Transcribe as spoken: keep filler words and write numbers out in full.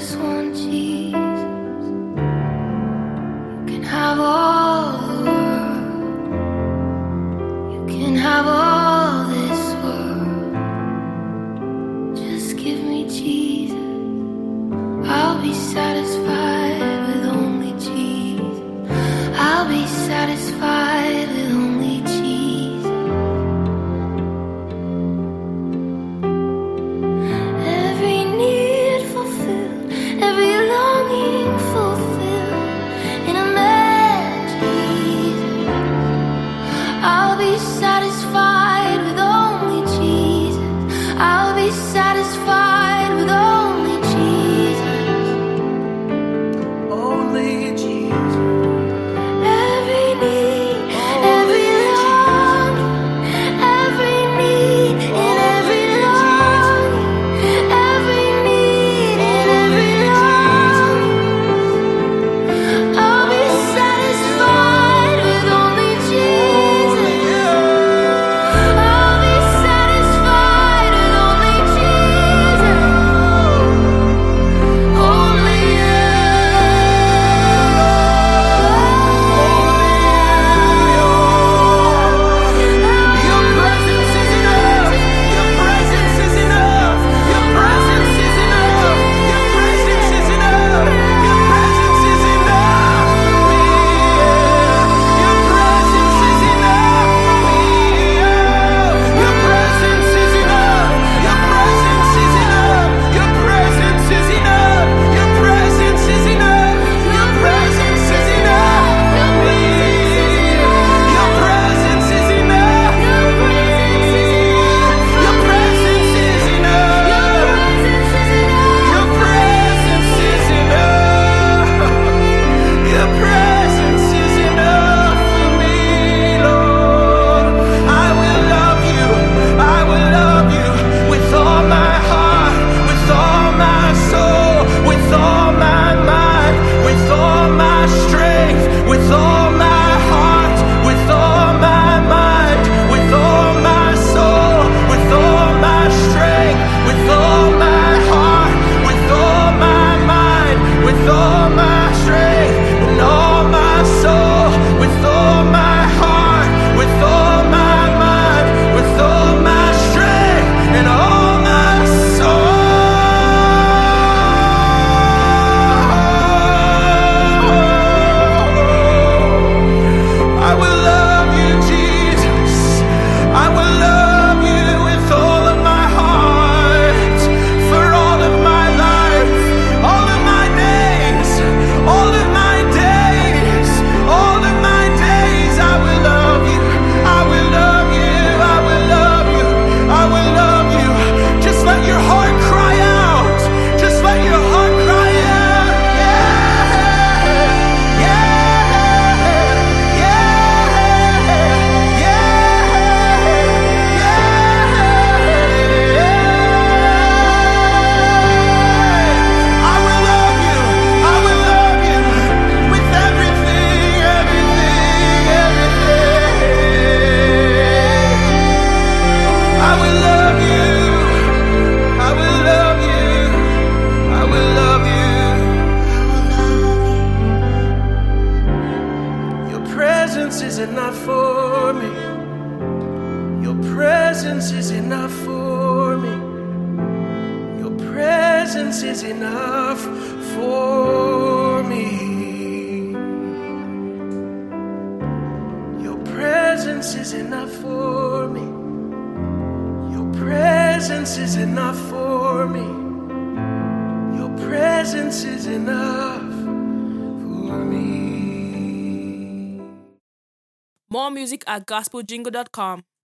just want Jesus. You can have all the world. You can have all this world. Just give me Jesus. I'll be satisfied with only Jesus. I'll be satisfied with only Jesus. Every need fulfilled, every longing fulfilled in a man Jesus. I'll be satisfied with only Jesus. I'll be satisfied with only Jesus. Only Jesus. Every need, every longing, every need, and every longing, every need, and every longing. I'll be satisfied with only Jesus. I'll be satisfied with only Jesus. Only you. Your presence is enough. Your presence is enough. Your presence is enough. Your presence is enough. Your presence is enough for me. Your presence is enough for me. Your presence is enough. Your presence is enough. Your presence is enough. Your presence is enough. Your presence is enough for me. Your presence is enough for me. Your presence is enough. Your presence is enough. Your presence is enough for me, Lord. I will love you. I will love you with all my heart, with all my soul, with all my mind, with all my strength, with all my heart, with all my mind, with all my soul, with all my strength, with all my heart, with all my mind, with all my strength, and all my soul, with all my heart, with all my mind, with all my strength, and all my soul. I will love you, Jesus. I will love you with all of my heart, for all of my life, all of my days, all of my days, all of my days. I will love you. I will love you. I will love you. I will love you. Just let your heart cry out. Just let your heart cry out. Yeah. Yeah. I will love you. I will love you with everything, everything, everything. I will love you. I will love you. I will love you. Your presence is enough for me. Your presence is enough for me. Your presence is enough for me. Your presence is enough for me. Your presence is enough for me. Your presence is enough for me. More music at gospel jingle dot com.